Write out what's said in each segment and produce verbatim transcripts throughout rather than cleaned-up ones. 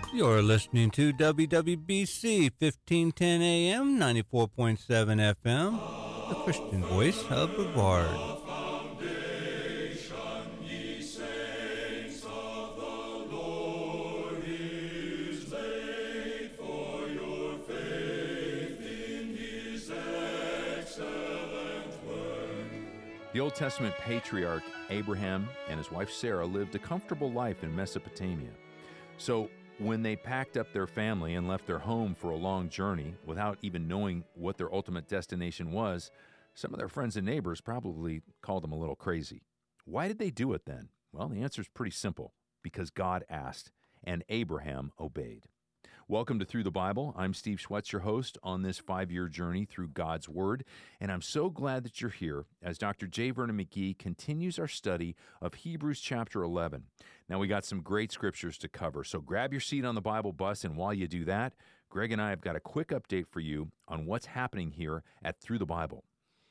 You're listening to W W B C fifteen ten A M, ninety-four point seven F M, the Christian voice of Brevard. The Old Testament patriarch Abraham and his wife Sarah lived a comfortable life in Mesopotamia. So when they packed up their family and left their home for a long journey without even knowing what their ultimate destination was, some of their friends and neighbors probably called them a little crazy. Why did they do it then? Well, the answer is pretty simple. Because God asked, and Abraham obeyed. Welcome to Through the Bible. I'm Steve Schwetz, your host on this five-year journey through God's Word, and I'm so glad that you're here as Doctor J. Vernon McGee continues our study of Hebrews chapter eleven. Now, we got some great scriptures to cover, so grab your seat on the Bible bus, and while you do that, Greg and I have got a quick update for you on what's happening here at Through the Bible.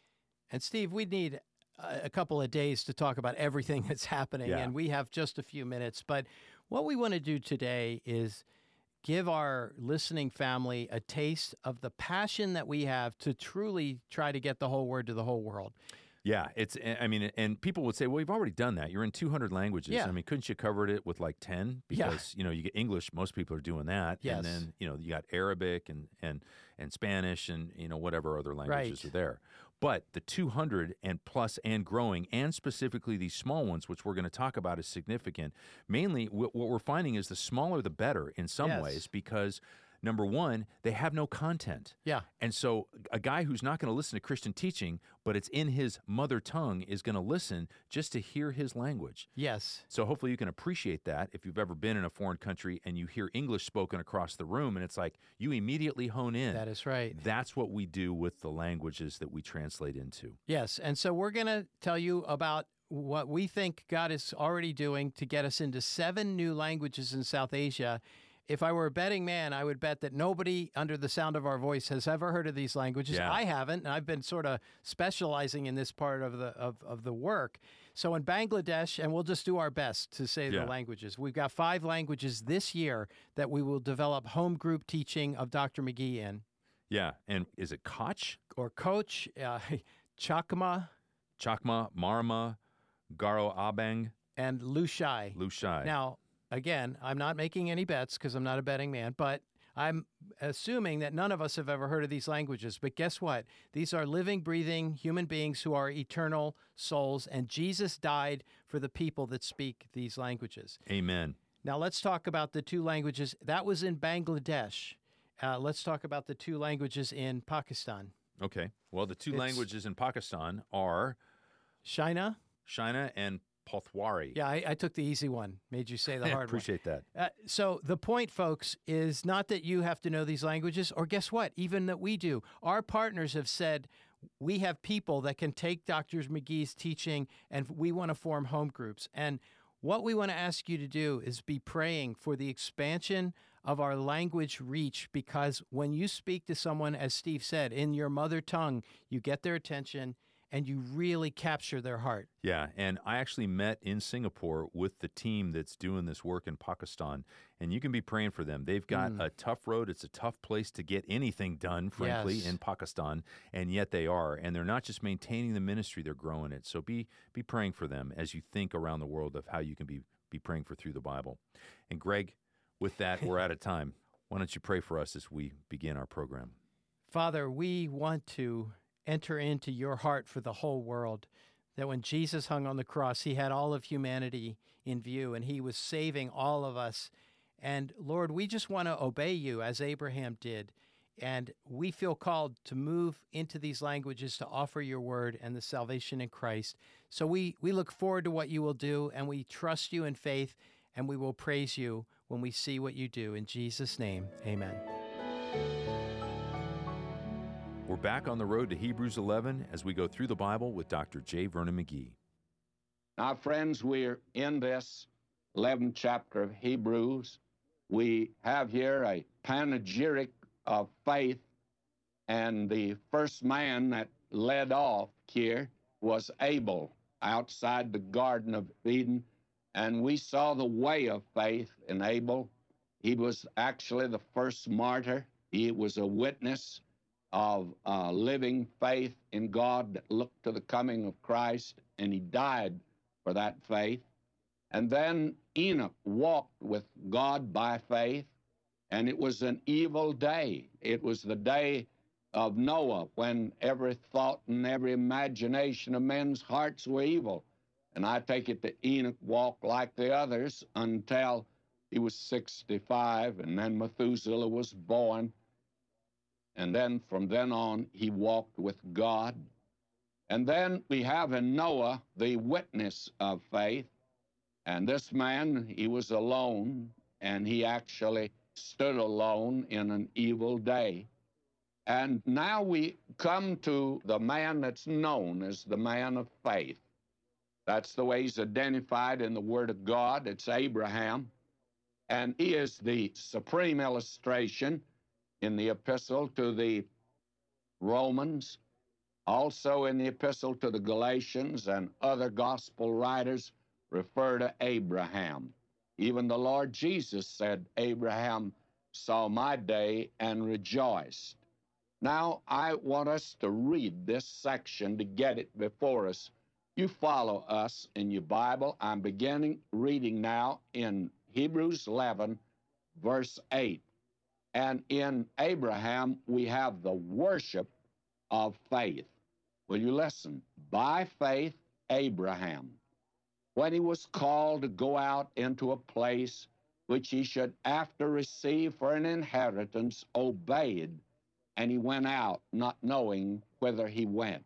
And Steve, we need a couple of days to talk about everything that's happening, Yeah. and we have just a few minutes, but what we want to do today is give our listening family a taste of the passion that we have to truly try to get the whole word to the whole world. Yeah, it's, I mean, and people would say, well, you've already done that. You're in two hundred languages. Yeah. I mean, couldn't you cover it with like ten? Yeah. Because, you know, you get English, most people are doing that. Yes. And then, you know, you got Arabic and, and, and Spanish and, you know, whatever other languages Right. are there. But the two hundred and plus and growing, and specifically these small ones, which we're going to talk about, is significant. Mainly, wh- what we're finding is the smaller the better in some Yes. ways, because number one, they have no content. Yeah. And so a guy who's not going to listen to Christian teaching, but it's in his mother tongue, is going to listen just to hear his language. Yes. So hopefully you can appreciate that if you've ever been in a foreign country and you hear English spoken across the room, and it's like you immediately hone in. That is right. That's what we do with the languages that we translate into. Yes, and so we're going to tell you about what we think God is already doing to get us into seven new languages in South Asia. If I were a betting man, I would bet that nobody under the sound of our voice has ever heard of these languages. Yeah. I haven't, and I've been sort of specializing in this part of the of, of the work. So in Bangladesh, and we'll just do our best to say Yeah. the languages. We've got five languages this year that we will develop home group teaching of Doctor McGee in. Yeah, and is it Koch, Or coach, uh, Chakma, Chakma, Marma, Garo Abang, and Lushai. Lushai? Now, again, I'm not making any bets because I'm not a betting man, but I'm assuming that none of us have ever heard of these languages. But guess what? These are living, breathing human beings who are eternal souls, and Jesus died for the people that speak these languages. Amen. Now, let's talk about the two languages. That was in Bangladesh. Uh, let's talk about the two languages in Pakistan. Okay. Well, the two It's- languages in Pakistan are Shina? Shina and Pothwari. Yeah, I, I took the easy one, made you say the hard one. Appreciate that. Uh, so the point, folks, is not that you have to know these languages, or guess what? Even that we do. Our partners have said we have people that can take Doctor McGee's teaching, and we want to form home groups. And what we want to ask you to do is be praying for the expansion of our language reach, because when you speak to someone, as Steve said, in your mother tongue, you get their attention and you really capture their heart. Yeah, and I actually met in Singapore with the team that's doing this work in Pakistan, and you can be praying for them. They've got Mm. a tough road. It's a tough place to get anything done, frankly, Yes. in Pakistan, and yet they are. And they're not just maintaining the ministry, they're growing it. So be be praying for them as you think around the world of how you can be, be praying for Through the Bible. And Greg, with that, we're out of time. Why don't you pray for us as we begin our program? Father, we want to enter into your heart for the whole world, that when Jesus hung on the cross, he had all of humanity in view, and he was saving all of us. And Lord, we just want to obey you as Abraham did. And we feel called to move into these languages to offer your word and the salvation in Christ. So we, we look forward to what you will do, and we trust you in faith, and we will praise you when we see what you do. In Jesus' name, amen. We're back on the road to Hebrews eleven as we go through the Bible with Doctor J. Vernon McGee. Now, friends, we're in this eleventh chapter of Hebrews. We have here a panegyric of faith, and the first man that led off here was Abel outside the Garden of Eden, and we saw the way of faith in Abel, He was actually the first martyr. He was a witness of uh, living faith in God that looked to the coming of Christ, and he died for that faith. And then Enoch walked with God by faith, and it was an evil day. It was the day of Noah, when every thought and every imagination of men's hearts were evil. And I take it that Enoch walked like the others until he was sixty-five, and then Methuselah was born. And then from then on, he walked with God. And then we have in Noah the witness of faith. And this man, he was alone, and he actually stood alone in an evil day. And now we come to the man that's known as the man of faith. That's the way he's identified in the Word of God. It's Abraham. And he is the supreme illustration in the epistle to the Romans, also in the epistle to the Galatians, and other gospel writers refer to Abraham. Even the Lord Jesus said, Abraham saw my day and rejoiced. Now, I want us to read this section to get it before us. You follow us in your Bible. I'm beginning reading now in Hebrews eleven, verse eight. And in Abraham, we have the worship of faith. Will you listen? By faith, Abraham, when he was called to go out into a place which he should after receive for an inheritance, obeyed, and he went out, not knowing whither he went.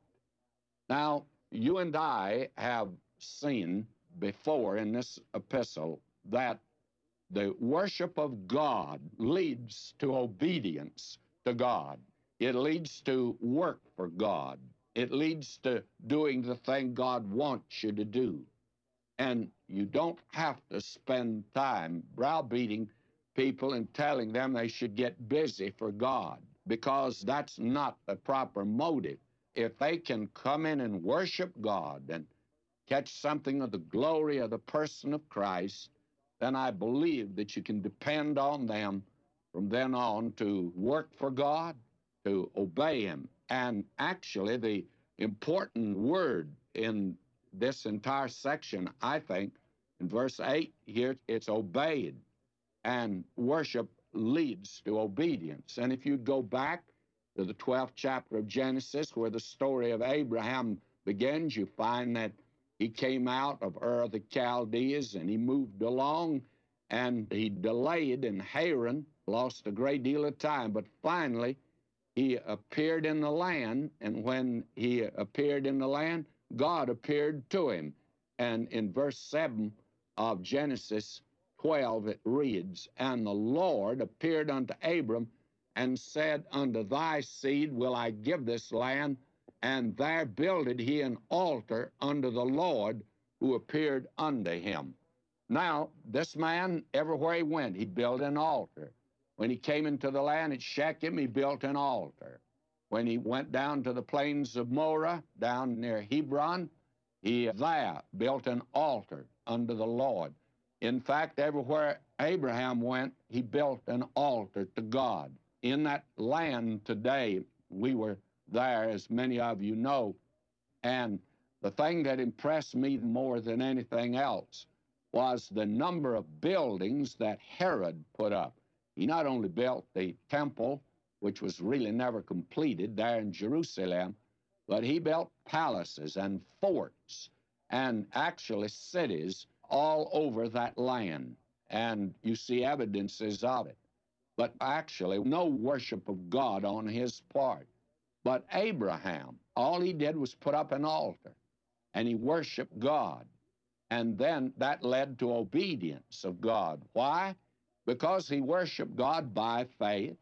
Now, you and I have seen before in this epistle that the worship of God leads to obedience to God. It leads to work for God. It leads to doing the thing God wants you to do. And you don't have to spend time browbeating people and telling them they should get busy for God, because that's not the proper motive. If they can come in and worship God and catch something of the glory of the person of Christ, then I believe that you can depend on them from then on to work for God, to obey Him. And actually, the important word in this entire section, I think, in verse eight here, it's obeyed. And worship leads to obedience. And if you go back to the twelfth chapter of Genesis, where the story of Abraham begins, you find that he came out of Ur of the Chaldees, and he moved along, and he delayed in Haran, lost a great deal of time, but finally he appeared in the land, and when he appeared in the land, God appeared to him. And in verse seven of Genesis twelve, it reads, And the Lord appeared unto Abram, and said, Unto thy seed will I give this land, and there builded he an altar unto the Lord who appeared unto him. Now, this man, everywhere he went, he built an altar. When he came into the land at Shechem, he built an altar. When he went down to the plains of Moreh, down near Hebron, he there built an altar unto the Lord. In fact, everywhere Abraham went, he built an altar to God. In that land today, we were there, as many of you know, and the thing that impressed me more than anything else was the number of buildings that Herod put up. He not only built the temple, which was really never completed there in Jerusalem, but he built palaces and forts and actually cities all over that land. And you see evidences of it. But actually, no worship of God on his part. But Abraham, all he did was put up an altar, and he worshiped God. And then that led to obedience of God. Why? Because he worshiped God by faith,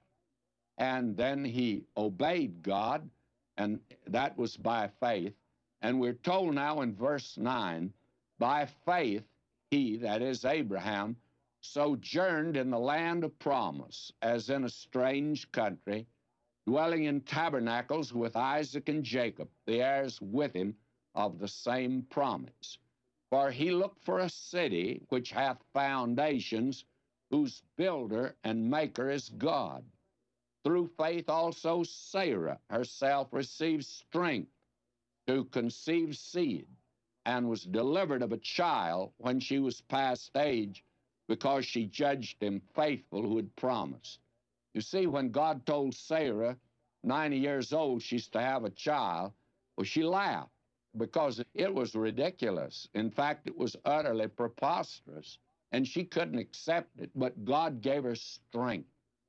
and then he obeyed God, and that was by faith. And we're told now in verse nine, by faith he, that is Abraham, sojourned in the land of promise, as in a strange country, dwelling in tabernacles with Isaac and Jacob, the heirs with him of the same promise. For he looked for a city which hath foundations, whose builder and maker is God. Through faith also Sarah herself received strength to conceive seed, and was delivered of a child when she was past age, because she judged him faithful who had promised. You see, when God told Sarah, ninety years old, she's to have a child, well, she laughed because it was ridiculous. In fact, it was utterly preposterous, and she couldn't accept it. But God gave her strength,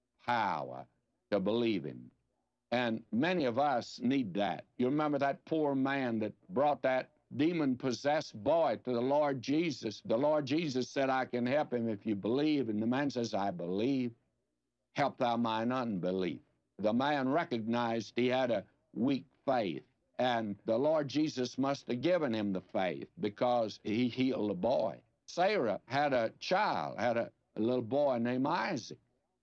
power to believe him. And many of us need that. You remember that poor man that brought that demon-possessed boy to the Lord Jesus. The Lord Jesus said, I can help him if you believe. And the man says, I believe. Help thou mine unbelief. The man recognized he had a weak faith, and the Lord Jesus must have given him the faith because he healed the boy. Sarah had a child, had a, a little boy named Isaac.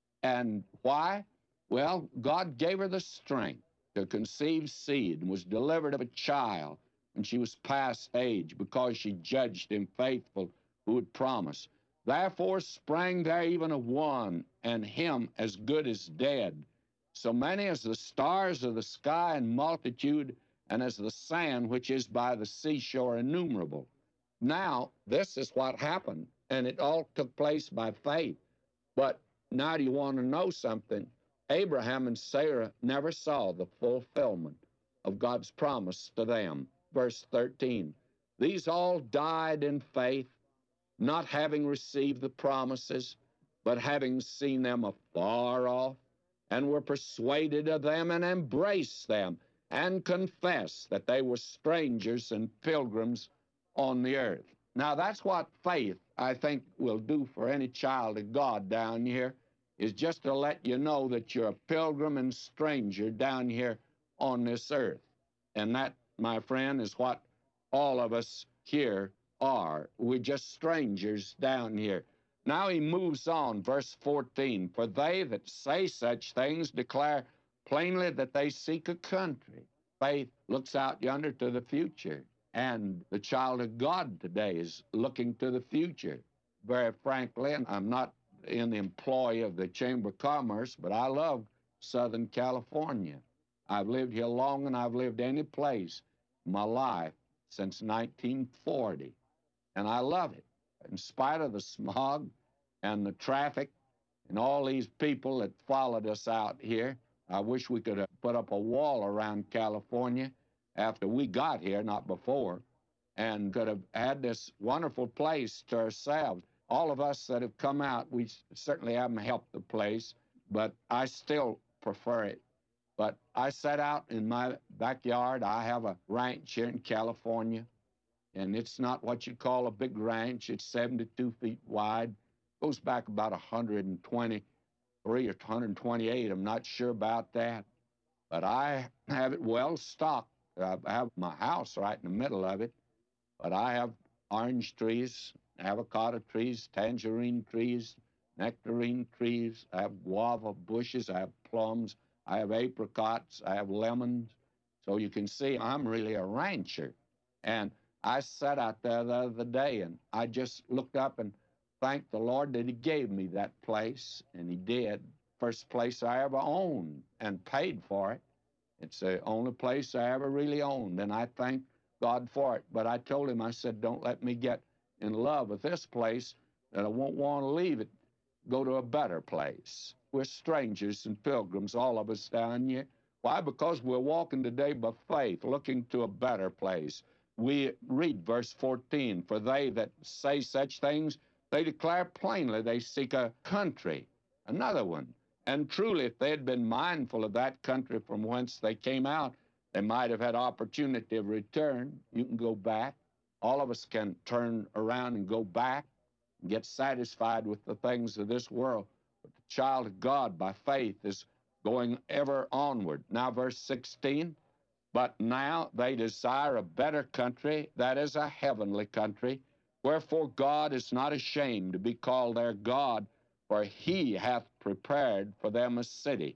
And why? Well, God gave her the strength to conceive seed and was delivered of a child when she was past age, because she judged him faithful who had promised. Therefore sprang there even a one, and him as good as dead, so many as the stars of the sky in multitude, and as the sand which is by the seashore innumerable. Now, this is what happened, and it all took place by faith. But now do you want to know something? Abraham and Sarah never saw the fulfillment of God's promise to them. Verse thirteen, these all died in faith, not having received the promises, but having seen them afar off, and were persuaded of them, and embraced them, and confessed that they were strangers and pilgrims on the earth. Now, that's what faith, I think, will do for any child of God down here, is just to let you know that you're a pilgrim and stranger down here on this earth. And that, my friend, is what all of us here are. We're just strangers down here. Now he moves on, verse fourteen. For they that say such things declare plainly that they seek a country. Faith looks out yonder to the future, and the child of God today is looking to the future. Very frankly, and I'm not in the employ of the Chamber of Commerce, but I love Southern California. I've lived here long, and I've lived any place in my life since nineteen forty, and I love it. In spite of the smog and the traffic and all these people that followed us out here, I wish we could have put up a wall around California after we got here, not before, and could have had this wonderful place to ourselves. All of us that have come out, we certainly haven't helped the place, but I still prefer it. But I set out in my backyard. I have a ranch here in California, and it's not what you call a big ranch. It's seventy-two feet wide. Goes back about one hundred twenty-three or one hundred twenty-eight. I'm not sure about that. But I have it well stocked. I have my house right in the middle of it. But I have orange trees, avocado trees, tangerine trees, nectarine trees. I have guava bushes. I have plums. I have apricots. I have lemons. So you can see I'm really a rancher. And I sat out there the other day, and I just looked up and thanked the Lord that he gave me that place, and he did. First place I ever owned and paid for it. It's the only place I ever really owned, and I thank God for it. But I told him, I said, don't let me get in love with this place that I won't want to leave it, go to a better place. We're strangers and pilgrims, all of us down here. Why? Because we're walking today by faith, looking to a better place. We read verse fourteen, for they that say such things, they declare plainly they seek a country, another one. And truly, if they had been mindful of that country from whence they came out, they might have had opportunity of return. You can go back. All of us can turn around and go back and get satisfied with the things of this world. But the child of God, by faith, is going ever onward. Now, verse sixteen, but now they desire a better country, that is a heavenly country. Wherefore God is not ashamed to be called their God, for he hath prepared for them a city.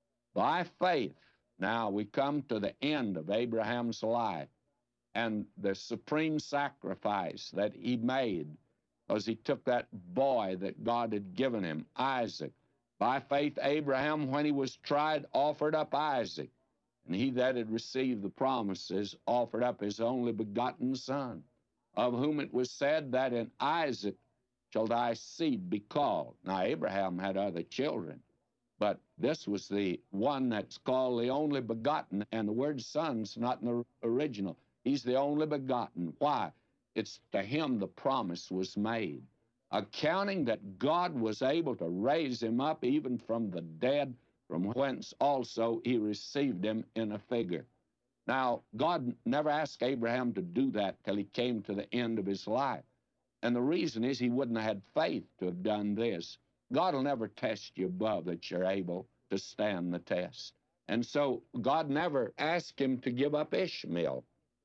By faith, now we come to the end of Abraham's life and the supreme sacrifice that he made because he took that boy that God had given him, Isaac. By faith, Abraham, when he was tried, offered up Isaac. And he that had received the promises offered up his only begotten son, of whom it was said that in Isaac shall thy seed be called. Now, Abraham had other children, but this was the one that's called the only begotten, and the word son's not in the original. He's the only begotten. Why? It's to him the promise was made, accounting that God was able to raise him up even from the dead, from whence also he received him in a figure. Now, God never asked Abraham to do that till he came to the end of his life. And the reason is he wouldn't have had faith to have done this. God will never test you above that you're able to stand the test. And so God never asked him to give up Ishmael.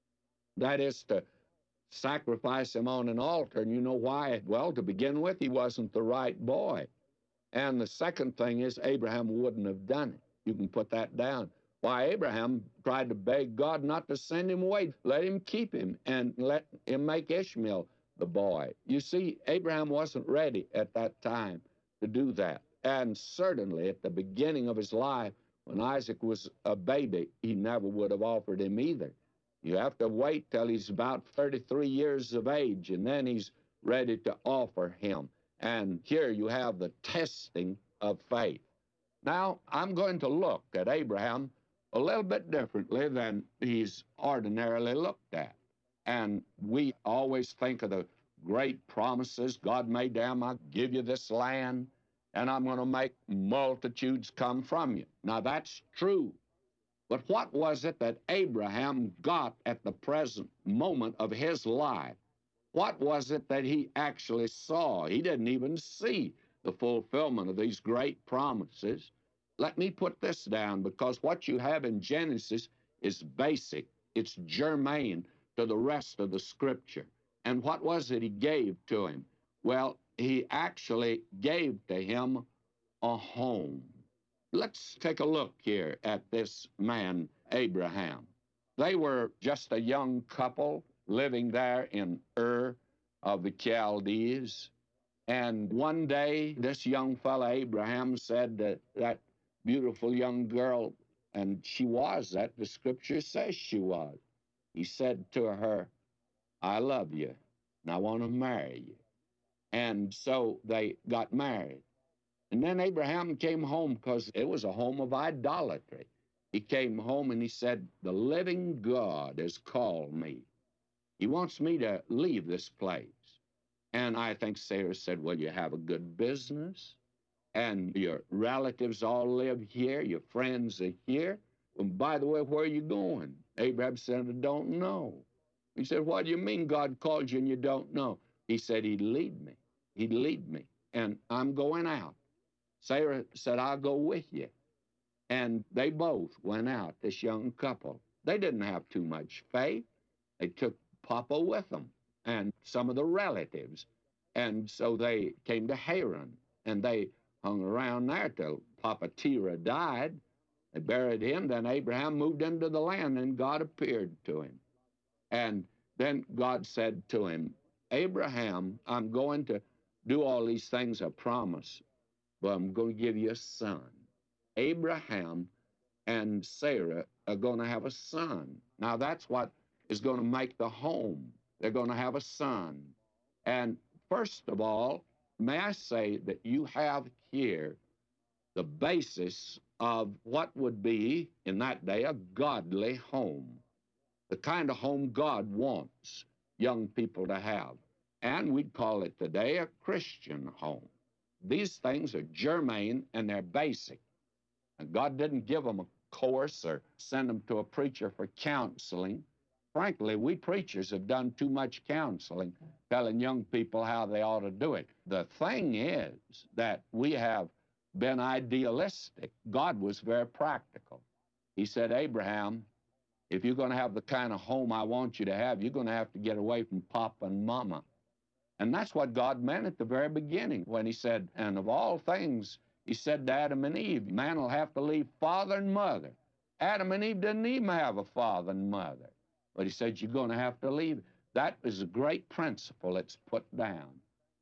That is to sacrifice him on an altar. And you know why? Well, to begin with, he wasn't the right boy. And the second thing is Abraham wouldn't have done it. You can put that down. Why, Abraham tried to beg God not to send him away. Let him keep him and let him make Ishmael the boy. You see, Abraham wasn't ready at that time to do that. And certainly at the beginning of his life, when Isaac was a baby, he never would have offered him either. You have to wait till he's about thirty-three years of age, and then he's ready to offer him. And here you have the testing of faith. Now, I'm going to look at Abraham a little bit differently than he's ordinarily looked at. And we always think of the great promises God made to him. I'll give you this land, and I'm going to make multitudes come from you. Now, that's true. But what was it that Abraham got at the present moment of his life? What was it that he actually saw? He didn't even see the fulfillment of these great promises. Let me put this down, because what you have in Genesis is basic. It's germane to the rest of the Scripture. And what was it he gave to him? Well, he actually gave to him a home. Let's take a look here at this man, Abraham. They were just a young couple living there in Ur of the Chaldees. And one day, this young fella, Abraham, said that that beautiful young girl, and she was that, the Scripture says she was. He said to her, I love you, and I want to marry you. And so they got married. And then Abraham came home, because it was a home of idolatry. He came home and he said, the living God has called me. He wants me to leave this place. And I think Sarah said, well, you have a good business, and your relatives all live here, your friends are here. And by the way, where are you going? Abraham said, I don't know. He said, what do you mean God called you and you don't know? He said, he'd lead me. He'd lead me, and I'm going out. Sarah said, I'll go with you. And they both went out, this young couple. They didn't have too much faith. They took Papa with them and some of the relatives. And so they came to Haran, and they hung around there till Papa Terah died. They buried him. Then Abraham moved into the land, and God appeared to him. And then God said to him, Abraham, I'm going to do all these things I promised, but I'm going to give you a son. Abraham and Sarah are going to have a son. Now, that's what is going to make the home. They're going to have a son. And first of all, may I say that you have here the basis of what would be, in that day, a godly home, the kind of home God wants young people to have. And we'd call it today a Christian home. These things are germane and they're basic. And God didn't give them a course or send them to a preacher for counseling. Frankly, we preachers have done too much counseling, telling young people how they ought to do it. The thing is that we have been idealistic. God was very practical. He said, Abraham, if you're going to have the kind of home I want you to have, you're going to have to get away from Papa and Mama. And that's what God meant at the very beginning when he said, and of all things, he said to Adam and Eve, man will have to leave father and mother. Adam and Eve didn't even have a father and mother. But he said, you're going to have to leave. That is a great principle that's put down.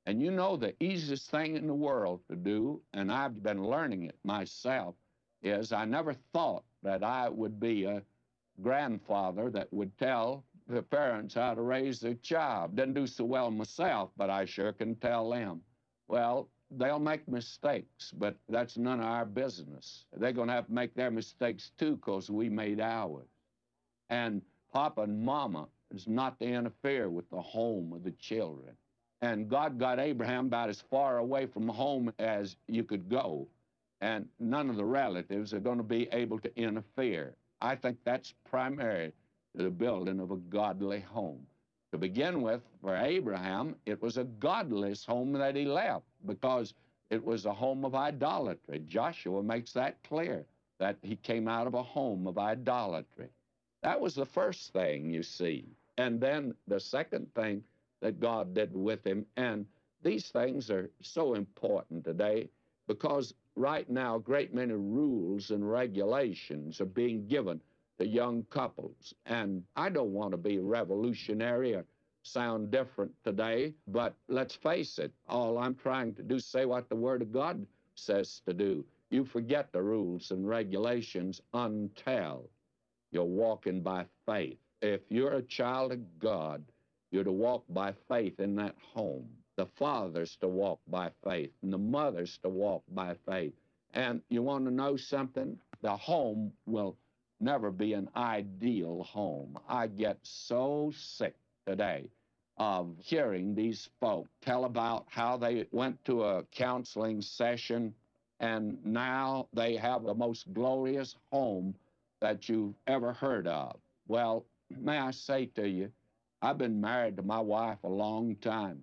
And you know the easiest thing in the world to do, and I've been learning it myself, is I never thought that I would be a grandfather that would tell the parents how to raise their child. Didn't do so well myself, but I sure can tell them. Well, they'll make mistakes, but that's none of our business. They're going to have to make their mistakes too, because we made ours. And Papa and Mama is not to interfere with the home of the children. And God got Abraham about as far away from home as you could go. And none of the relatives are going to be able to interfere. I think that's primary to the building of a godly home. To begin with, for Abraham, it was a godless home that he left because it was a home of idolatry. Joshua makes that clear, that he came out of a home of idolatry. That was the first thing, you see. And then the second thing that God did with him, and these things are so important today because right now a great many rules and regulations are being given to young couples. And I don't want to be revolutionary or sound different today, but let's face it, all I'm trying to do is say what the Word of God says to do. You forget the rules and regulations until you're walking by faith. If you're a child of God, you're to walk by faith in that home. The father's to walk by faith, and the mother's to walk by faith. And you want to know something? The home will never be an ideal home. I get so sick today of hearing these folk tell about how they went to a counseling session and now they have the most glorious home that you've ever heard of. Well, may I say to you, I've been married to my wife a long time.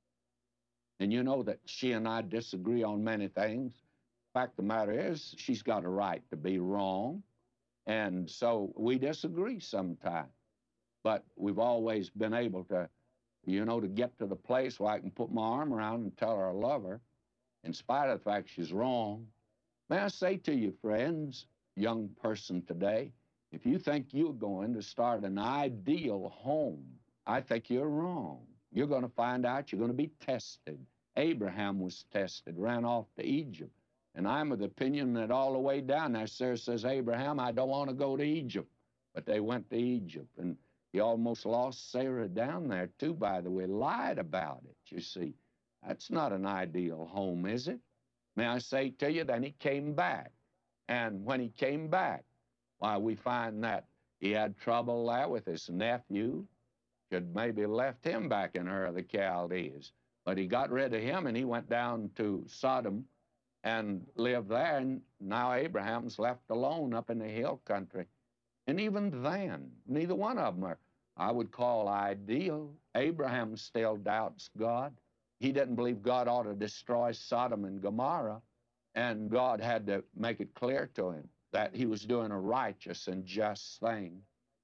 And you know that she and I disagree on many things. Fact of the matter is, she's got a right to be wrong. And so we disagree sometimes. But we've always been able to, you know, to get to the place where I can put my arm around and tell her I love her, in spite of the fact she's wrong. May I say to you, friends, young person today, if you think you're going to start an ideal home, I think you're wrong. You're going to find out you're going to be tested. Abraham was tested, ran off to Egypt. And I'm of the opinion that all the way down there, Sarah says, Abraham, I don't want to go to Egypt. But they went to Egypt. And he almost lost Sarah down there, too, by the way, lied about it, you see. That's not an ideal home, is it? May I say to you, then he came back. And when he came back, why, we find that he had trouble there with his nephew. Should maybe left him back in Ur of the Chaldees. But he got rid of him and he went down to Sodom and lived there. And now Abraham's left alone up in the hill country. And even then, neither one of them are, I would call, ideal. Abraham still doubts God. He didn't believe God ought to destroy Sodom and Gomorrah. And God had to make it clear to him that he was doing a righteous and just thing.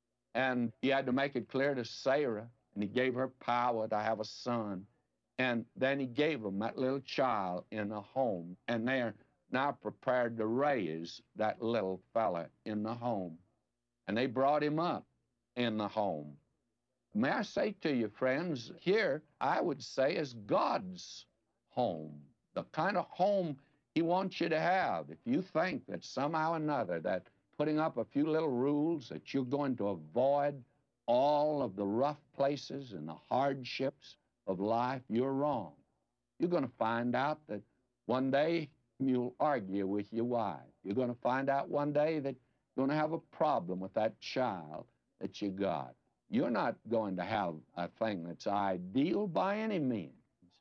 And he had to make it clear to Sarah, and he gave her power to have a son. And then he gave them that little child in a home, and they're now prepared to raise that little fella in the home. And they brought him up in the home. May I say to you, friends, here I would say is God's home, the kind of home he wants you to have. If you think that somehow or another that putting up a few little rules that you're going to avoid all of the rough places and the hardships of life, you're wrong. You're going to find out that one day you'll argue with your wife. You're going to find out one day that you're going to have a problem with that child that you got. You're not going to have a thing that's ideal by any means.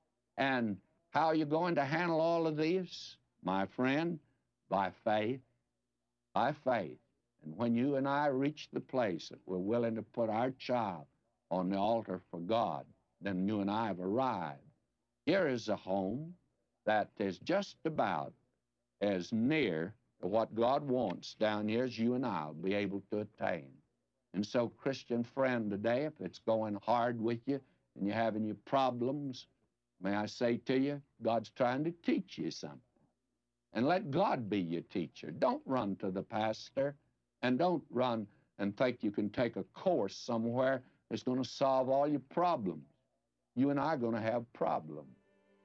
And how are you going to handle all of this, my friend? By faith. By faith. And when you and I reach the place that we're willing to put our child on the altar for God, then you and I have arrived. Here is a home that is just about as near to what God wants down here as you and I will be able to attain. And so, Christian friend, today, if it's going hard with you and you're having your problems, may I say to you, God's trying to teach you something. And let God be your teacher. Don't run to the pastor, and don't run and think you can take a course somewhere that's going to solve all your problems. You and I are going to have problems.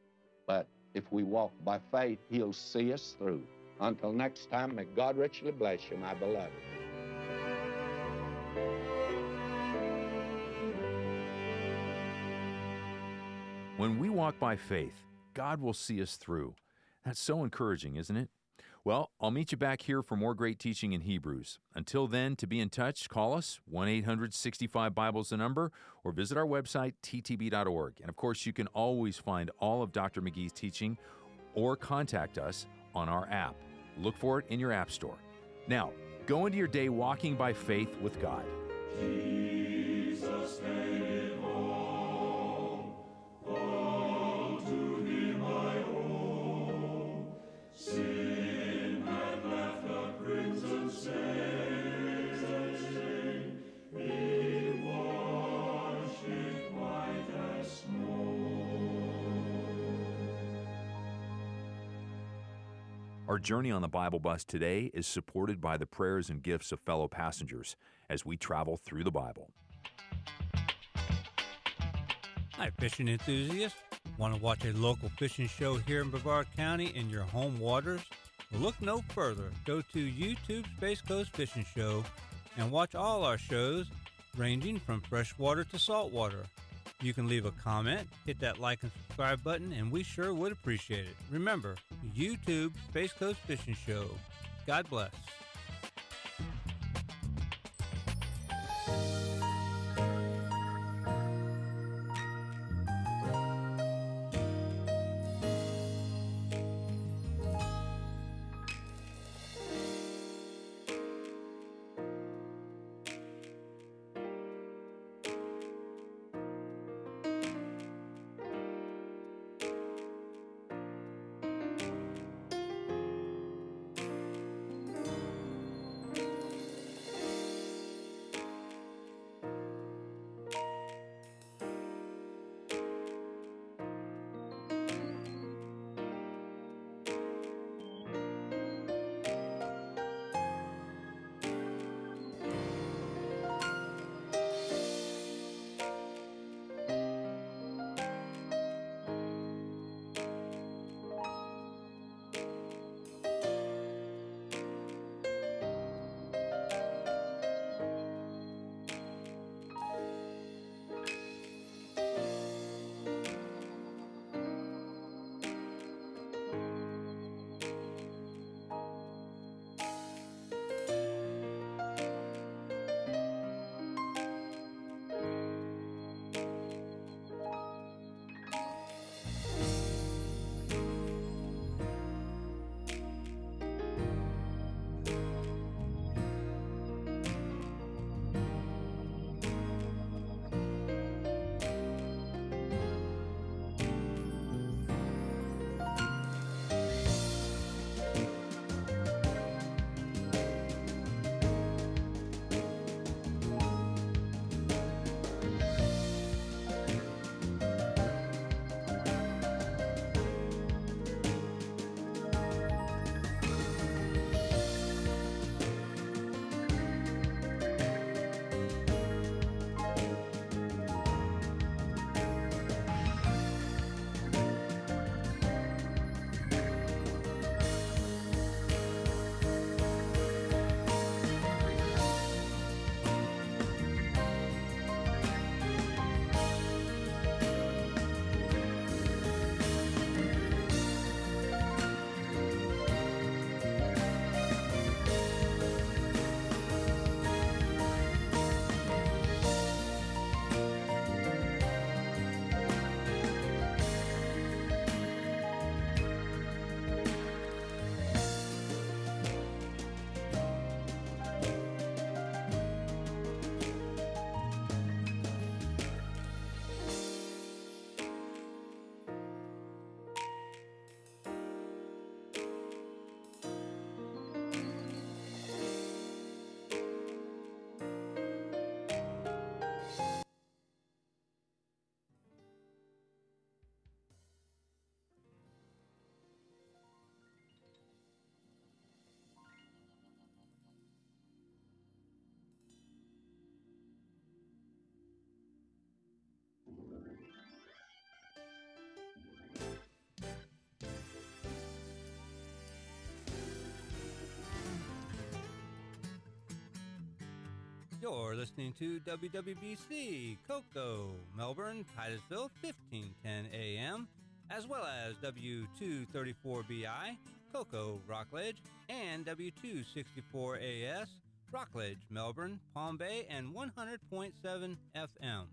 But if we walk by faith, he'll see us through. Until next time, may God richly bless you, my beloved. When we walk by faith, God will see us through. That's so encouraging, isn't it? Well, I'll meet you back here for more great teaching in Hebrews. Until then, to be in touch, call us, one eight hundred sixty-five Bible's the number, or visit our website, t t b dot org. And of course, you can always find all of Doctor McGee's teaching or contact us on our app. Look for it in your app store. Now, go into your day walking by faith with God. Jesus made it home, all to him I owe. Sin had left a crimson stain, he washed it white as snow. Our journey on the Bible Bus today is supported by the prayers and gifts of fellow passengers as we travel through the Bible. Hi, fishing enthusiasts. Want to watch a local fishing show here in Brevard County in your home waters? Well, look no further. Go to YouTube Space Coast Fishing Show and watch all our shows ranging from freshwater to saltwater. You can leave a comment, hit that like and subscribe button, and we sure would appreciate it. Remember, YouTube Space Coast Fishing Show. God bless. You're listening to W W B C, Cocoa, Melbourne, Titusville, fifteen ten A M, as well as W two thirty-four B I, Cocoa, Rockledge, and W two sixty-four A S, Rockledge, Melbourne, Palm Bay, and one hundred point seven F M.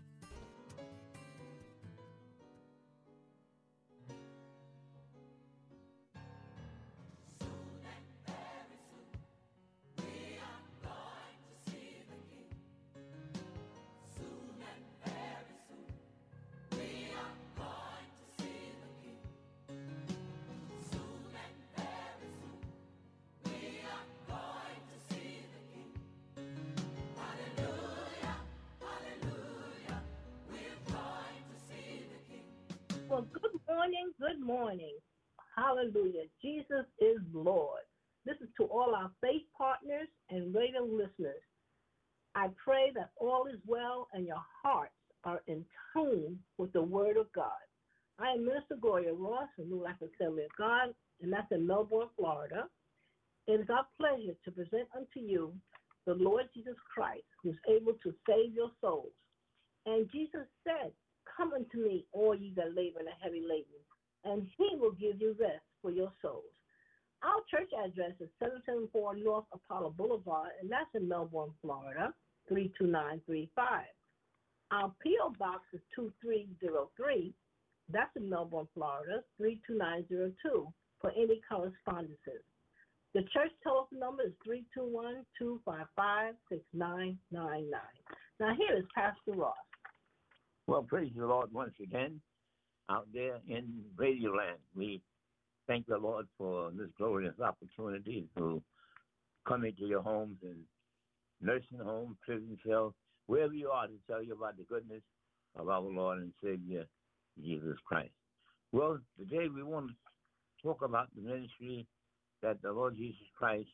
Well, good morning, good morning. Hallelujah. Jesus is Lord. This is to all our faith partners and radio listeners. I pray that all is well and your hearts are in tune with the Word of God. I am Minister Gloria Ross from New Life Assembly of God, and that's in Melbourne, Florida. It is our pleasure to present unto you the Lord Jesus Christ, who is able to save your souls. And Jesus said, "Come unto me, all ye that labor and are heavy laden, and he will give you rest for your souls." Our church address is seven seventy-four North Apollo Boulevard, and that's in Melbourne, Florida, three two nine three five. Our P O Box is two three zero three. That's in Melbourne, Florida, three two nine zero two for any correspondences. The church telephone number is three two one, two five five, six nine nine nine. Now here is Pastor Ross. Well, praise the Lord once again out there in Radio Land. We thank the Lord for this glorious opportunity to come into your homes and nursing homes, prison cells, wherever you are, to tell you about the goodness of our Lord and Savior, Jesus Christ. Well, today we want to talk about the ministry that the Lord Jesus Christ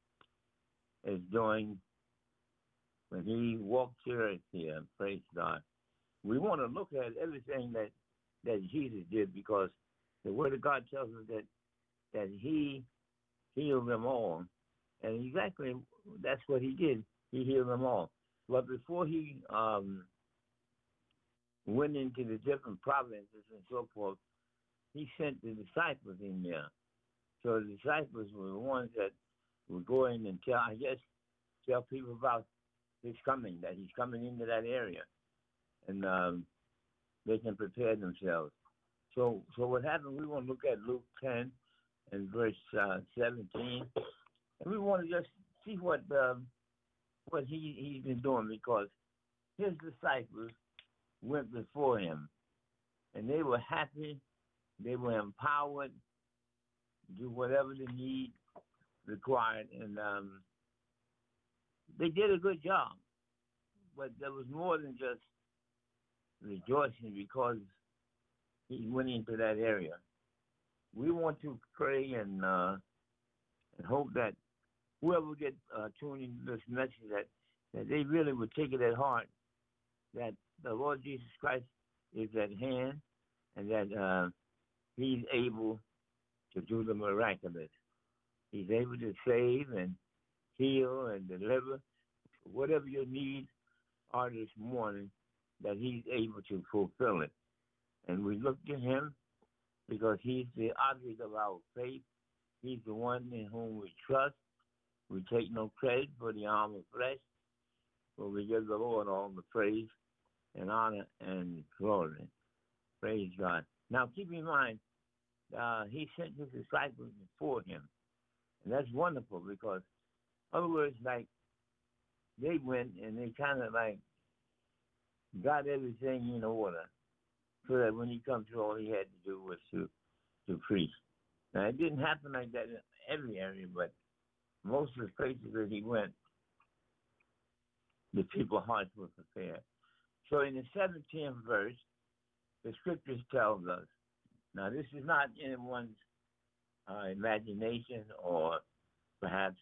is doing when he walked the earth here. Praise God. We want to look at everything that, that Jesus did, because the Word of God tells us that that he healed them all. And exactly that's what he did. He healed them all. But before he um, went into the different provinces and so forth, he sent the disciples in there. So the disciples were the ones that would go in and tell, I guess, tell people about his coming, that he's coming into that area. And um, they can prepare themselves. So, so what happened? We want to look at Luke ten and verse uh, seventeen, and we want to just see what um, what he he's been doing, because his disciples went before him, and they were happy, they were empowered to do whatever the need required, and um, they did a good job. But there was more than just rejoicing because he went into that area. We want to pray and uh, and hope that whoever get uh, tuned into this message, that, that they really would take it at heart, that the Lord Jesus Christ is at hand, and that uh, he's able to do the miraculous. He's able to save and heal and deliver. Whatever your needs are this morning, that he's able to fulfill it. And we look to him because he's the object of our faith. He's the one in whom we trust. We take no credit for the arm of flesh, but we give the Lord all the praise and honor and glory. Praise God. Now keep in mind, uh, he sent his disciples before him. And that's wonderful, because in other words, like, they went and they kind of like got everything in order, so that when he comes through, all he had to do was to, to preach. Now, it didn't happen like that in every area, but most of the places that he went, the people's hearts were prepared. So in the seventeenth verse, the scriptures tells us, now this is not anyone's uh, imagination or perhaps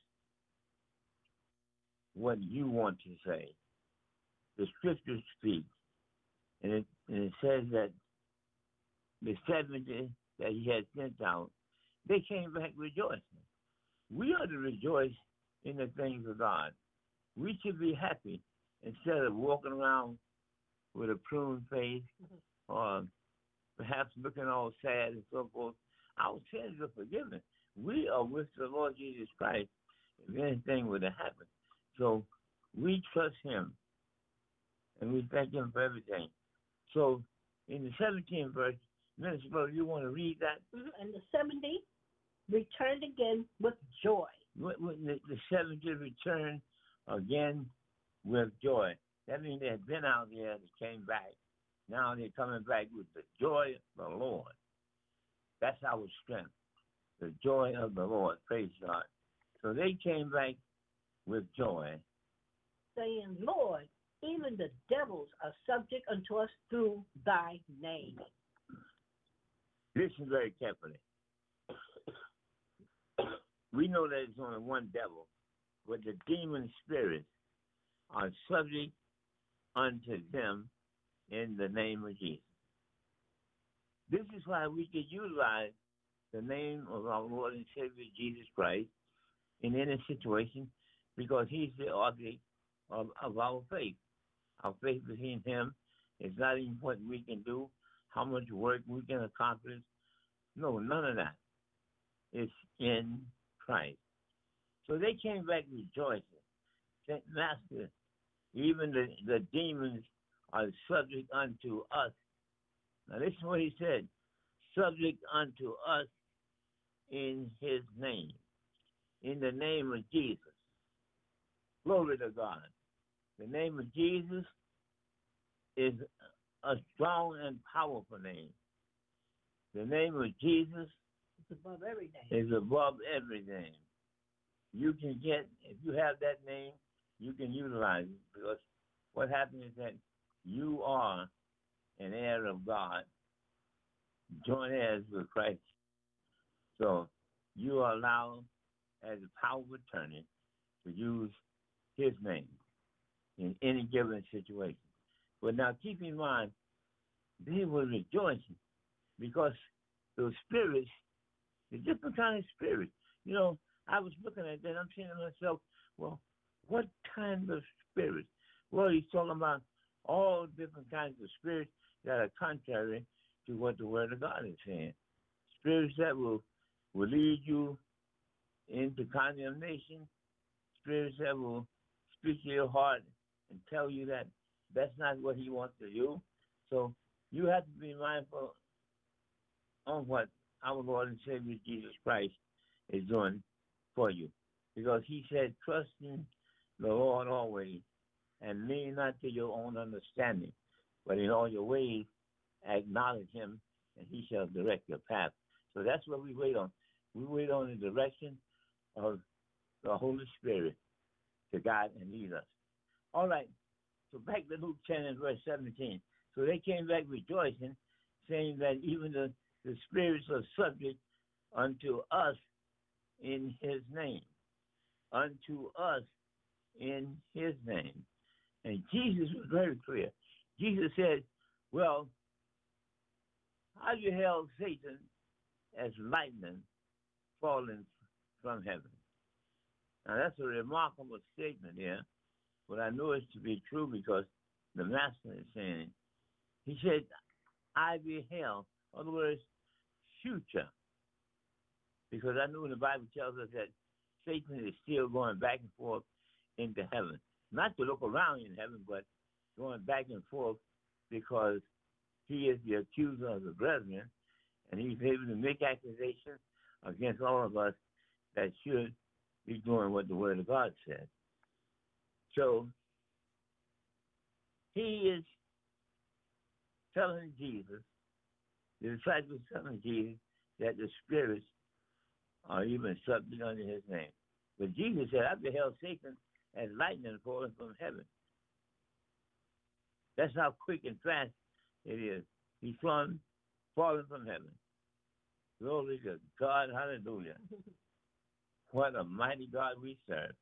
what you want to say. The scriptures speak, and it, and it says that the seventy that he had sent out, they came back rejoicing. We are to rejoice in the things of God. we should be happy instead of walking around with a prune face or perhaps looking all sad and so forth. Our sins are forgiven. We are with the Lord Jesus Christ if anything were to happen. So we trust him, and we thank him for everything. So in the seventeenth verse, Minister Brother, you want to read that? Mhm. And the seventy returned again with joy. When when the, the seventieth returned again with joy. That means they had been out there, they came back. Now they're coming back with the joy of the Lord. That's our strength, the joy of the Lord. Praise God. So they came back with joy, saying, Lord, even the devils are subject unto us through thy name. Listen very carefully. We know that there's only one devil, but the demon spirits are subject unto them in the name of Jesus. This is why we can utilize the name of our Lord and Savior Jesus Christ in any situation, because he's the object of, of our faith. Our faith is in him. It's not even what we can do, how much work we can accomplish. No, none of that. It's in Christ. So they came back rejoicing. Said, Master, even the, the demons are subject unto us. Now listen to what he said. Subject unto us in his name. In the name of Jesus. Glory to God. The name of Jesus is a strong and powerful name. The name of Jesus It's above every name. is above every name. You can get, if you have that name, you can utilize it, because what happens is that you are an heir of God, joint heirs with Christ. So you are allowed, as a power of attorney, to use his name in any given situation. But now keep in mind, they were rejoicing because those spirits, the different kind of spirits. You know, I was looking at that, I'm saying to myself, well, what kind of spirits? Well, he's talking about all different kinds of spirits that are contrary to what the Word of God is saying. Spirits that will, will lead you into condemnation, spirits that will speak to your heart and tell you that that's not what he wants to do. So you have to be mindful on what our Lord and Savior Jesus Christ is doing for you. Because he said, trust in the Lord always, and lean not to your own understanding, but in all your ways acknowledge him, and he shall direct your path. So that's what we wait on. We wait on the direction of the Holy Spirit to guide and lead us. All right, so back to Luke ten and verse seventeen. So they came back rejoicing, saying that even the, the spirits are subject unto us in his name. Unto us in his name. And Jesus was very clear. Jesus said, well, how you held Satan as lightning falling from heaven? Now that's a remarkable statement here, but I know it's to be true because the Master is saying it. He said, I beheld, in other words, future. Because I know the Bible tells us that Satan is still going back and forth into heaven. Not to look around in heaven, but going back and forth because he is the accuser of the brethren, and he's able to make accusations against all of us that should be doing what the Word of God said. So he is telling Jesus, the disciples telling Jesus that the spirits are even subject under his name. But Jesus said, I beheld Satan as lightning falling from heaven. That's how quick and fast it is. He's falling, falling from heaven. Glory to God, hallelujah. What a mighty God we serve.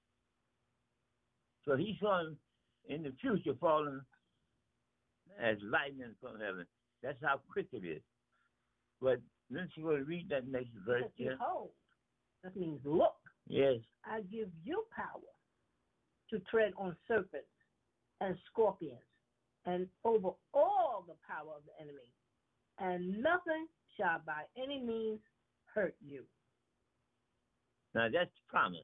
So he saw him in the future falling as lightning from heaven. That's how quick it is. But then she will read that next verse. But behold, that means look. Yes. I give you power to tread on serpents and scorpions and over all the power of the enemy, and nothing shall by any means hurt you. Now that's the promise.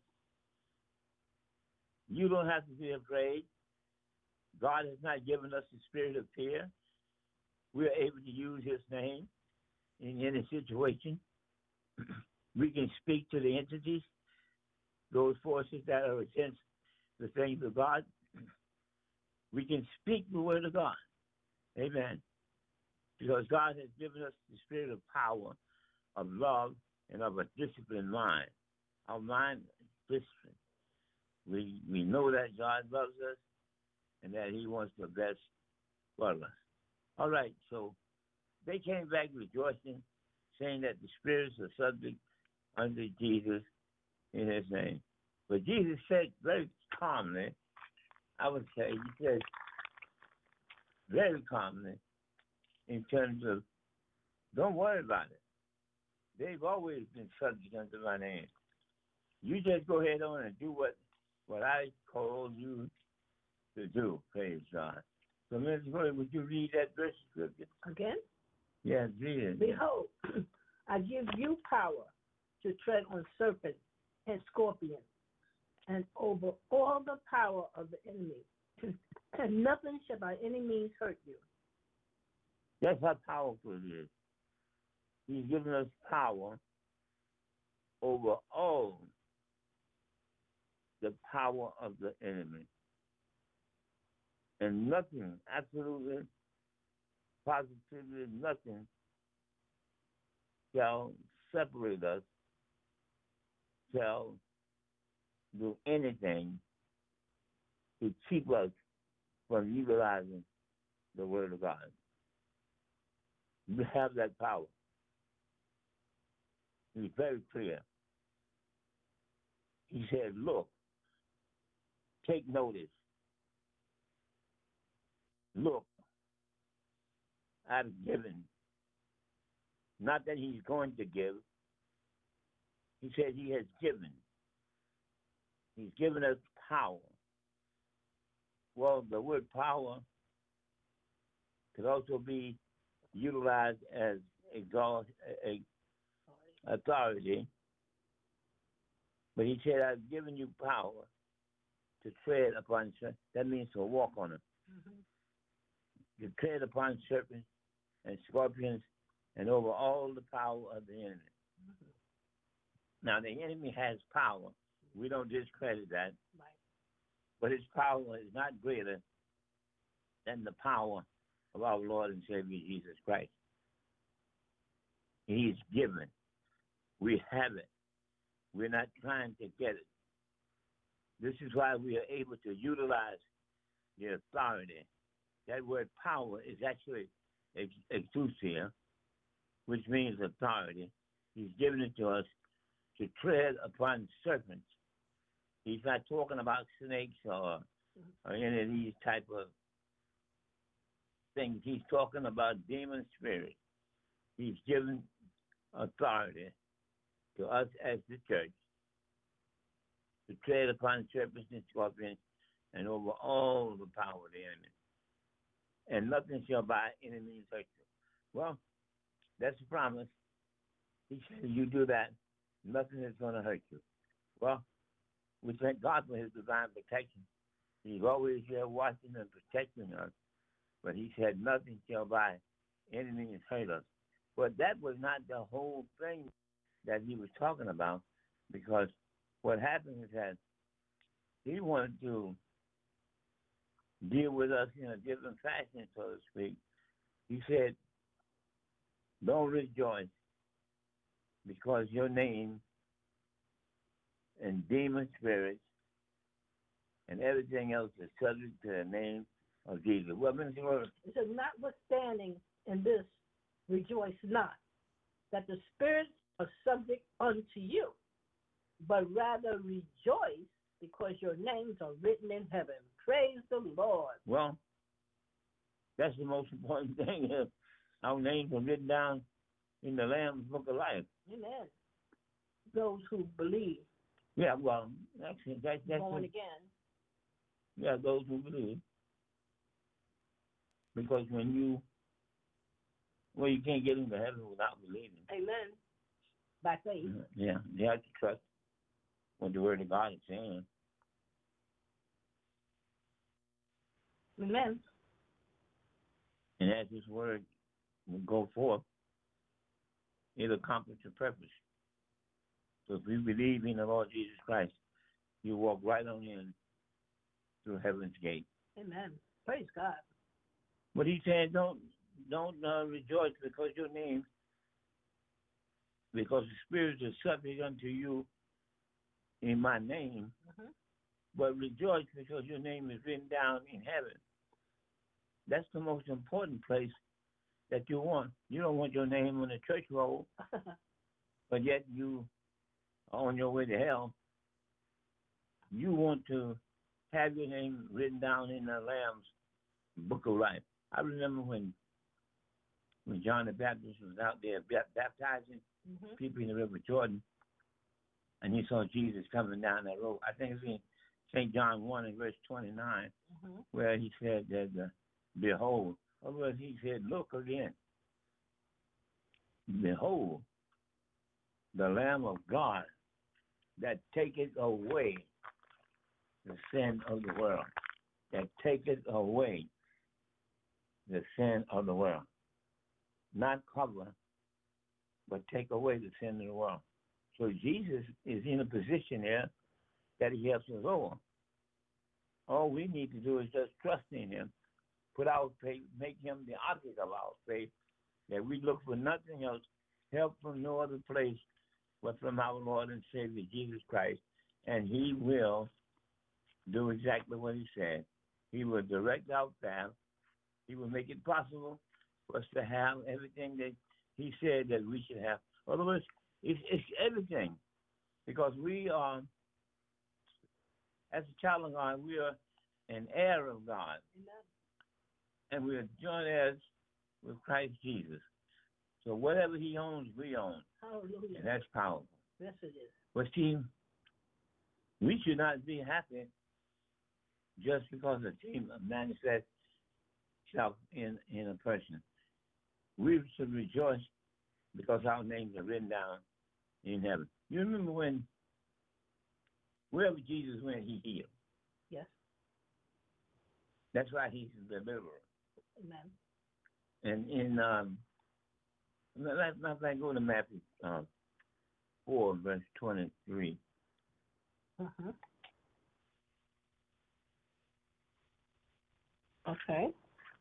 You don't have to be afraid. God has not given us the spirit of fear. We are able to use his name in any situation. We can speak to the entities, those forces that are against the things of God. We can speak the word of God. Amen. Because God has given us the spirit of power, of love, and of a disciplined mind. Our mind is disciplined. We, we know that God loves us and that he wants the best for us. All right, so they came back rejoicing, saying that the spirits are subject unto Jesus in his name. But Jesus said very calmly, I would say, he said very calmly in terms of, don't worry about it. They've always been subject unto my name. You just go ahead on and do what, what I called you to do, praise God. So, Mister Gordon, would you read that verse scripture? Again? Yes, read it. Behold, I give you power to tread on serpents and scorpions and over all the power of the enemy, and nothing shall by any means hurt you. That's how powerful it is. He's given us power over all the power of the enemy. And nothing, absolutely, positively nothing shall separate us, shall do anything to keep us from utilizing the word of God. We have that power. He's very clear. He said, look, take notice. Look, I've given. Not that he's going to give. He said he has given. He's given us power. Well, the word power could also be utilized as exalt, a, authority. But he said, I've given you power to tread upon, that means to walk on it. Mm-hmm. To tread upon serpents and scorpions and over all the power of the enemy. Mm-hmm. Now, the enemy has power. We don't discredit that. Right. But his power is not greater than the power of our Lord and Savior Jesus Christ. He's given. We have it. We're not trying to get it. This is why we are able to utilize the authority. That word power is actually exousia, which means authority. He's given it to us to tread upon serpents. He's not talking about snakes or, or any of these type of things. He's talking about demon spirits. He's given authority to us as the church to tread upon serpents and scorpions and over all the power of the enemy. And nothing shall by any means hurt you. Well, that's a promise. He said, you do that, nothing is going to hurt you. Well, we thank God for his divine protection. He's always here watching and protecting us. But he said, nothing shall by any means hurt us. But that was not the whole thing that he was talking about, because what happened is that he wanted to deal with us in a different fashion, so to speak. He said, don't rejoice because your name and demon spirits and everything else is subject to the name of Jesus. Well, Mister Word. It says, notwithstanding in this, rejoice not, that the spirits are subject unto you, but rather rejoice because your names are written in heaven. Praise the Lord. Well, that's the most important thing. Our names are written down in the Lamb's Book of Life. Amen. Those who believe. Yeah, well, actually, that, that's born a, again. You have those who believe. Because when you, well, you can't get into heaven without believing. Amen. By faith. Yeah, you have to trust what the Word of God is saying. Amen. And as this Word will go forth, it'll accomplish the purpose. So if you believe in the Lord Jesus Christ, you walk right on in through heaven's gate. Amen. Praise God. But he said, don't don't uh, rejoice because your name, because the spirits are subject unto you in my name, Mm-hmm. but rejoice because your name is written down in heaven. That's the most important place that you want. You don't want your name on the church roll, but yet you are on your way to hell. You want to have your name written down in the Lamb's book of life. I remember when when John the Baptist was out there baptizing Mm-hmm. people in the River Jordan, and he saw Jesus coming down that road. I think it's in Saint John one and verse twenty-nine, Mm-hmm. where he said that, uh, behold, otherwise he said, look again. Behold, the Lamb of God that taketh away the sin of the world, that taketh away the sin of the world. Not cover, but take away the sin of the world. So Jesus is in a position there that he helps us all. All we need to do is just trust in him, put our faith, make him the object of our faith, that we look for nothing else, help from no other place but from our Lord and Savior Jesus Christ, and he will do exactly what he said. He will direct our path. He will make it possible for us to have everything that he said that we should have. In other words, it's, it's everything, because we are, as a child of God, we are an heir of God. Amen. And we are joint heirs with Christ Jesus. So whatever he owns, we own. Hallelujah. And that's powerful. Yes, it is. But see, we should not be happy just because a team manifests itself in, in a person. We should rejoice because our names are written down in heaven. You remember when, wherever Jesus went, he healed. Yes. That's why he's the deliverer. Amen. And in, um, let's not go to Matthew uh, four, verse twenty-three. Uh-huh. Okay.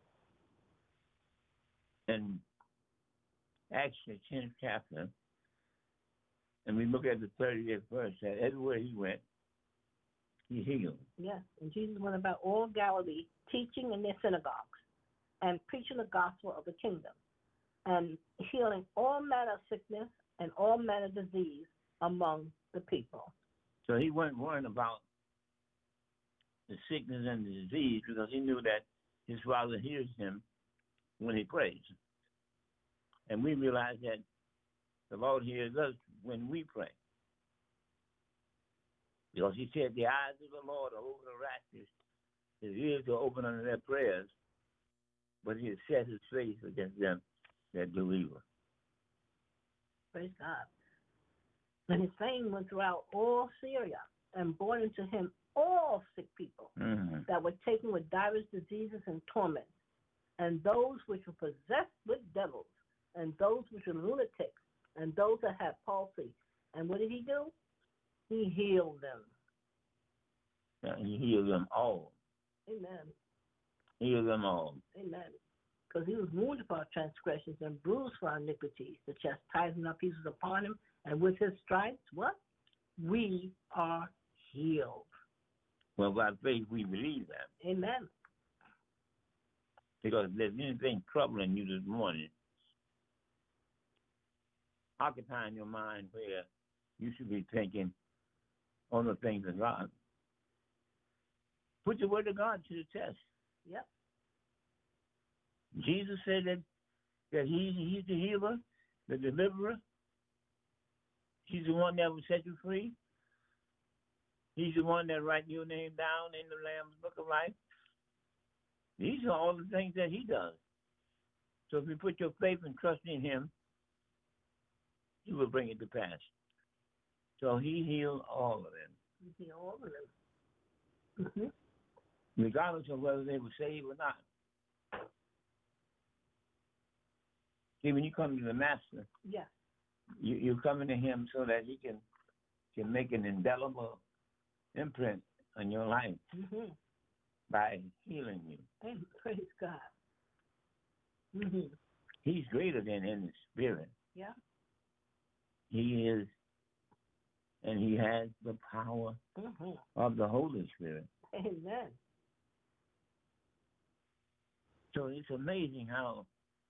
And Acts, the tenth chapter, and we look at the thirtieth verse, that everywhere he went, he healed. Yes. And Jesus went about all Galilee, teaching in their synagogues and preaching the gospel of the kingdom and healing all manner of sickness and all manner of disease among the people. So he wasn't worrying about the sickness and the disease because he knew that his Father hears him when he prays. And we realize that the Lord hears us when we pray. Because he said the eyes of the Lord are over the righteous, his ears are open unto their prayers, but he has set his face against them that do evil. Praise God. And his fame went throughout all Syria and brought into him all sick people Mm-hmm. that were taken with divers diseases and torments, and those which were possessed with devils, and those which were lunatics, and those that had palsy. And what did he do? He healed them. And he healed them all. Amen. Healed them all. Amen. Because he was wounded for our transgressions and bruised for our iniquities. The chastisement of peace was upon him, and with his stripes, what? We are healed. Well, by faith, we believe that. Amen. Because if there's anything troubling you this morning, occupying your mind where you should be thinking on the things of God, put the word of God to the test. Yep. Jesus said that, that he, he's the healer, the deliverer. He's the one that will set you free. He's the one that writes your name down in the Lamb's Book of Life. These are all the things that he does. So if you put your faith and trust in him, he will bring it to pass. So he healed all of them. He healed all of them. Mm-hmm. Regardless of whether they were saved or not. See, when you come to the Master, Yeah. you, you're coming to him so that he can, can make an indelible imprint on your life Mm-hmm. by healing you. And praise God. Mm-hmm. He's greater than in the spirit. Yeah. He is, and he has the power Mm-hmm. of the Holy Spirit. Amen. So it's amazing how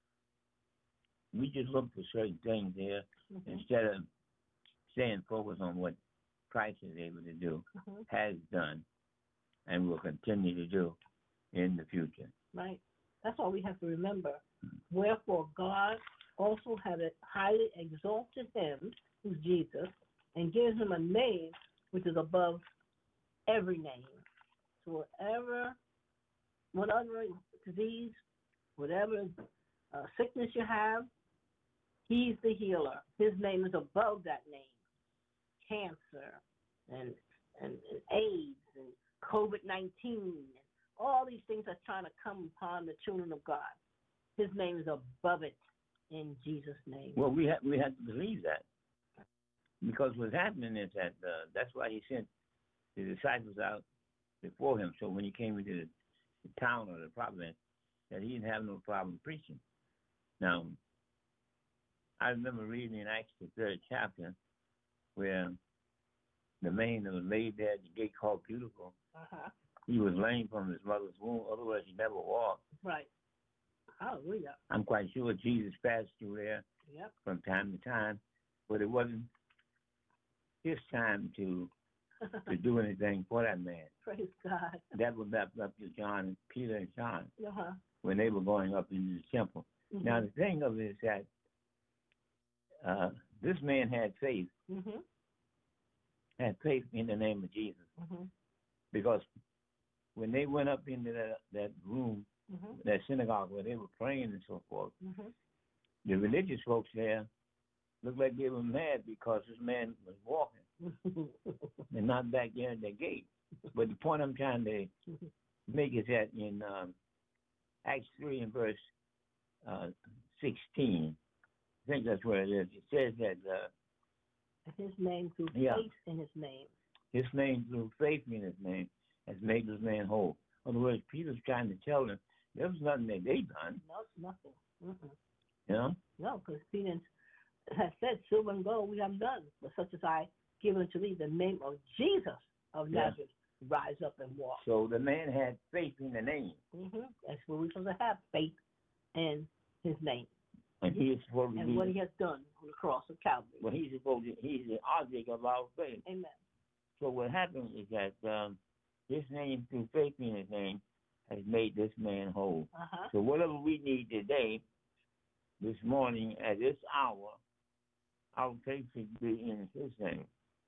we just look for certain things here Mm-hmm. instead of staying focused on what Christ is able to do, Mm-hmm. has done, and will continue to do in the future. Right. That's all we have to remember. Wherefore God also had highly exalted him, who's Jesus, and given him a name which is above every name. So whatever, whatever disease, whatever uh, sickness you have, he's the healer. His name is above that name. Cancer and and, and AIDS and COVID nineteen and all these things are trying to come upon the children of God. His name is above it in Jesus' name. Well, we have we have to believe that, because what's happening is that uh, that's why he sent the disciples out before him. So when he came into the, the town or the province, that he didn't have no problem preaching. Now, I remember reading in Acts the third chapter where the man that was laid there at the gate called Beautiful, Uh-huh. he was lame from his mother's womb. Otherwise, he never walked. Right. Hallelujah. I'm quite sure Jesus passed through there Yep. from time to time, but it wasn't his time to to do anything for that man. Praise God. That was up, up to John, Peter, and John Uh-huh. when they were going up into the temple. Mm-hmm. Now, the thing of it is that uh, this man had faith, Mm-hmm. had faith in the name of Jesus, Mm-hmm. because when they went up into that, that room, Mm-hmm. that synagogue where they were praying and so forth, Mm-hmm. the religious folks there looked like they were mad because this man was walking and not back there at the gate. But the point I'm trying to make is that in um, Acts three and verse uh, sixteen, I think that's where it is, it says that uh, His name through Yeah. faith in his name. his name, through faith in his name, has made this man whole. In other words, Peter's trying to tell them there was nothing that they done, No, it's nothing. Mm-hmm. you know? No, because Peter has said, silver and gold we have done, but such as I give unto thee, the name of Jesus of Yeah. Nazareth, rise up and walk. So the man had faith in the name, Mm-hmm. That's what we're supposed to have, faith in his name and he is supposed to and be, what he has done on the cross of Calvary. well, he's supposed to, he's the object of our faith. Amen. So what happens is that um, his name, through faith in his name, has made this man whole. Uh-huh. So whatever we need today, this morning, at this hour, our faith should be in his name.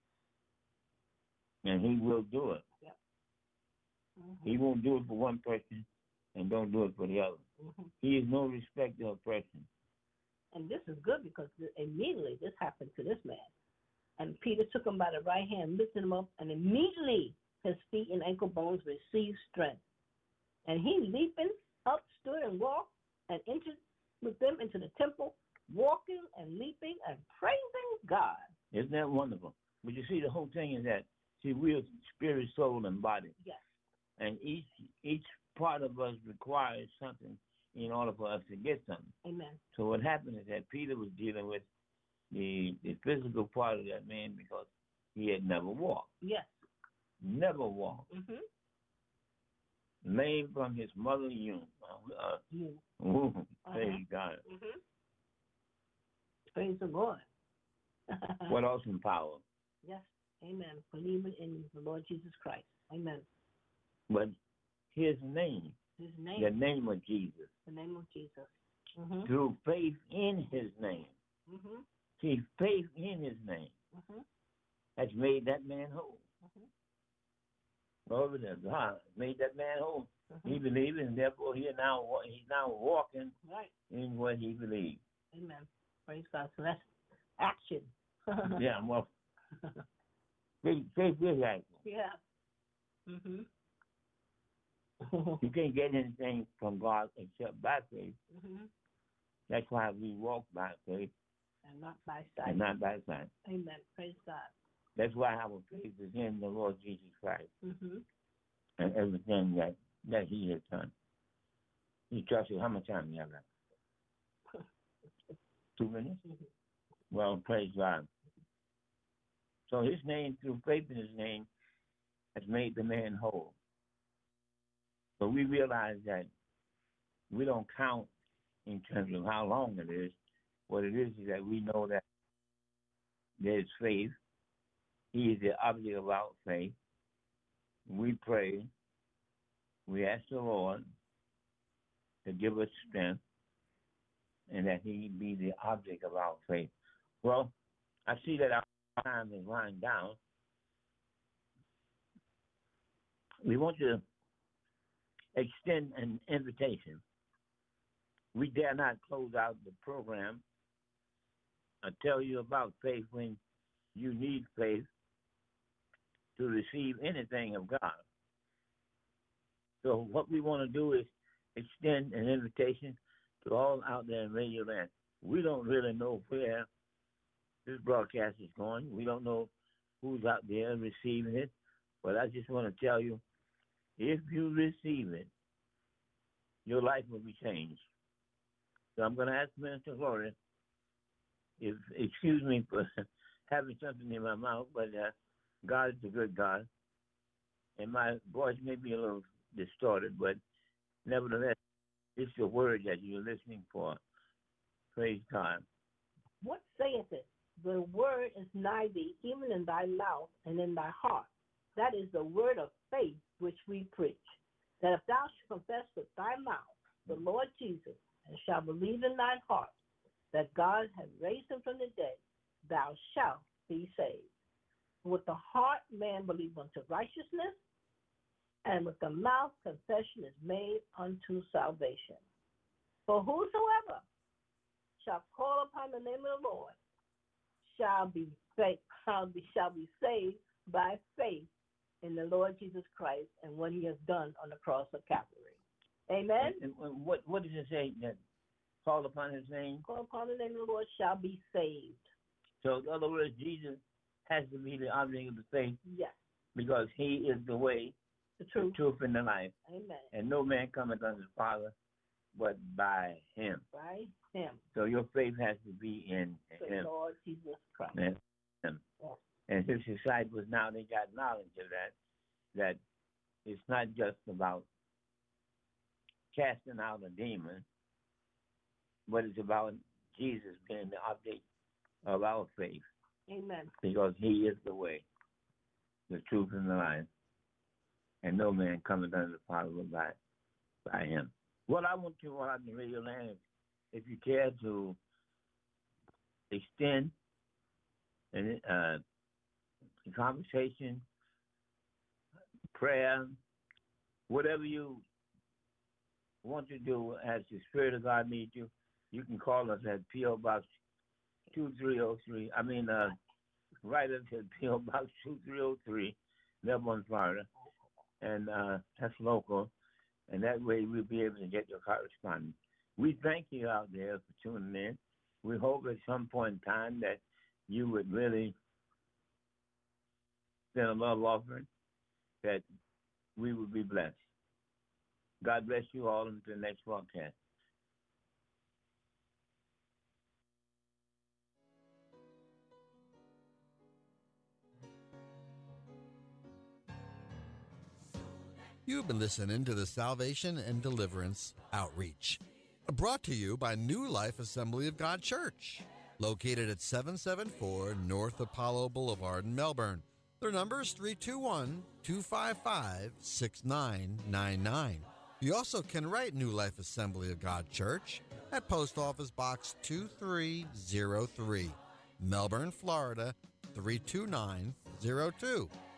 And he will do it. Mm-hmm. He won't do it for one person and don't do it for the other. Mm-hmm. He is no respecter of person. And this is good because th- immediately this happened to this man. And Peter took him by the right hand, lifted him up, and immediately his feet and ankle bones received strength. And he, leaping up, stood and walked and entered with them into the temple, walking and leaping and praising God. Isn't that wonderful? But you see, the whole thing is that, see, we are spirit, soul, and body. Yes. And each each part of us requires something in order for us to get something. Amen. So what happened is that Peter was dealing with the the physical part of that man because he had never walked. Yes. Never walked. Mm-hmm. Lame from his mother's womb. Uh, You. womb. Uh-huh. Praise God. Mm-hmm. Praise the Lord. What awesome power. Yes. Amen. Believing in the Lord Jesus Christ. Amen. But his name, His name. the name of Jesus, The name of Jesus. Mm-hmm. through faith in his name. Mm-hmm. See, faith in his name Mm-hmm. has made that man whole. Mm-hmm. Glory to God. Made that man whole. Mhm. He believed, and therefore he now wa- he's now walking Right. in what he believed. Amen. Praise God. So that's action. Yeah, well, faith faith is action. Yeah. Mhm. You can't get anything from God except by faith. Mhm. That's why we walk by faith And not by sight. and not by sight. Amen. Praise God. That's why our faith is in the Lord Jesus Christ Mhm. and everything that, that he has done. He trusts you. How much time you have left? Two minutes? Mhm. Well, praise God. So his name, through faith in his name, has made the man whole. But we realize that we don't count in terms of how long it is. What it is is that we know that there's faith. He is the object of our faith. We pray. We ask the Lord to give us strength and that he be the object of our faith. Well, I see that our time is winding down. We want to extend an invitation. We dare not close out the program or tell you about faith when you need faith to receive anything of God. So what we want to do is extend an invitation to all out there in Radio Land. We don't really know where this broadcast is going. We don't know who's out there receiving it. But I just want to tell you, if you receive it, your life will be changed. So I'm going to ask Minister Gloria, if excuse me for having something in my mouth, but uh, God is a good God. And my voice may be a little distorted, but nevertheless, it's the word that you're listening for. Praise God. What saith it? The word is nigh thee, even in thy mouth and in thy heart. That is the word of faith which we preach. That if thou shalt confess with thy mouth the Lord Jesus, and shalt believe in thine heart that God hath raised him from the dead, thou shalt be saved. With the heart man believe unto righteousness, and with the mouth confession is made unto salvation. For whosoever shall call upon the name of the Lord shall be saved, shall be, shall be saved by faith in the Lord Jesus Christ and what he has done on the cross of Calvary. Amen? And, and what, what does it say that call upon his name? Call upon the name of the Lord shall be saved. So in other words, Jesus has to be the object of the faith Yes. because he is the way, The truth. the truth, and the life. Amen. And no man cometh unto the Father but by him. By him. So your faith has to be in The him. Lord Jesus Christ. And him. Yes. And his disciples now, they got knowledge of that, that it's not just about casting out a demon, but it's about Jesus being the object of our faith, Amen. because he is the way, the truth, and the life. And no man cometh unto the Father but by, by him. Well, I want you all out in the Radio Land, if you care to extend an, uh, a conversation, prayer, whatever you want to do as the Spirit of God leads you, you can call us at P O. Box two three oh three. I mean, uh, write us at P O. Box two three oh three, Melbourne, Florida. And uh, that's local. And that way we'll be able to get your correspondence. We thank you out there for tuning in. We hope at some point in time that you would really send a love offering, that we would be blessed. God bless you all until the next broadcast. You've been listening to the Salvation and Deliverance Outreach, brought to you by New Life Assembly of God Church, located at seven seventy-four North Apollo Boulevard in Melbourne. Their number is three two one, two five five, six nine nine nine. You also can write New Life Assembly of God Church at Post Office Box two three zero three, Melbourne, Florida three two nine zero two.